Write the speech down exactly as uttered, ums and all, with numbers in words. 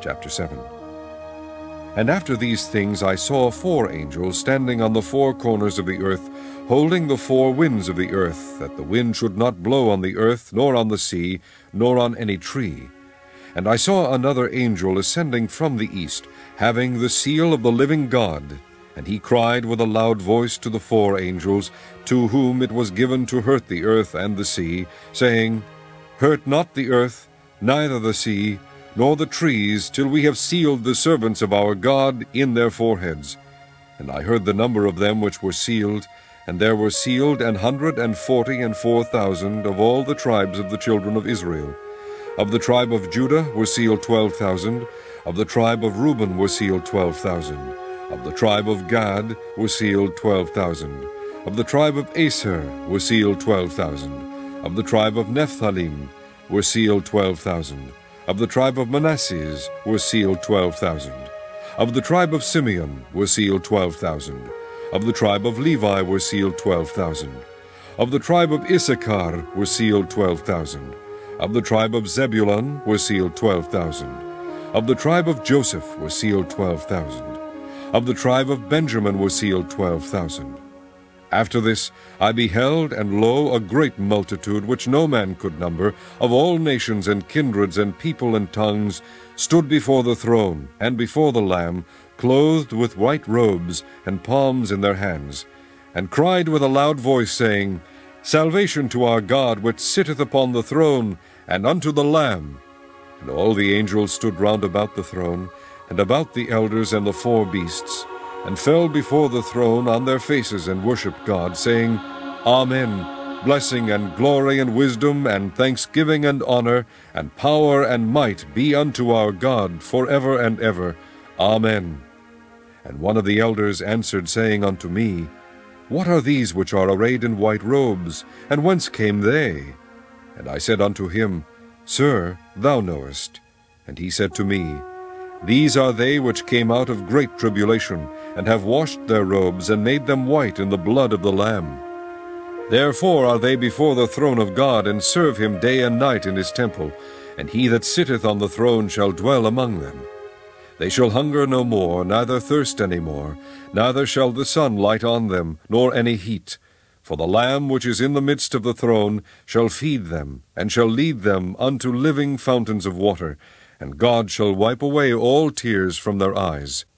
Chapter seven. And after these things I saw four angels standing on the four corners of the earth, holding the four winds of the earth, that the wind should not blow on the earth, nor on the sea, nor on any tree. And I saw another angel ascending from the east, having the seal of the living God. And he cried with a loud voice to the four angels, to whom it was given to hurt the earth and the sea, saying, Hurt not the earth, neither the sea, nor the trees, till we have sealed the servants of our God in their foreheads. And I heard the number of them which were sealed, and there were sealed an hundred and forty and four thousand of all the tribes of the children of Israel. Of the tribe of Judah were sealed twelve thousand, of the tribe of Reuben were sealed twelve thousand, of the tribe of Gad were sealed twelve thousand, of the tribe of Aser were sealed twelve thousand, of the tribe of Nephthalim were sealed twelve thousand, of the tribe of Manasseh were sealed twelve thousand, of the tribe of Simeon were sealed twelve thousand, of the tribe of Levi were sealed twelve thousand, of the tribe of Issachar were sealed twelve thousand, of the tribe of Zebulun were sealed twelve thousand, of the tribe of Joseph were sealed twelve thousand, of the tribe of Benjamin were sealed twelve thousand. After this I beheld, and lo, a great multitude, which no man could number, of all nations and kindreds and people and tongues, stood before the throne and before the Lamb, clothed with white robes, and palms in their hands, and cried with a loud voice, saying, Salvation to our God, which sitteth upon the throne, and unto the Lamb. And all the angels stood round about the throne, and about the elders and the four beasts, and fell before the throne on their faces, and worshipped God, saying, Amen. Blessing and glory and wisdom and thanksgiving and honor and power and might be unto our God for ever and ever. Amen. And one of the elders answered, saying unto me, What are these which are arrayed in white robes, and whence came they? And I said unto him, Sir, thou knowest. And he said to me, These are they which came out of great tribulation, and have washed their robes, and made them white in the blood of the Lamb. Therefore are they before the throne of God, and serve him day and night in his temple, and he that sitteth on the throne shall dwell among them. They shall hunger no more, neither thirst any more, neither shall the sun light on them, nor any heat. For the Lamb which is in the midst of the throne shall feed them, and shall lead them unto living fountains of water, and God shall wipe away all tears from their eyes.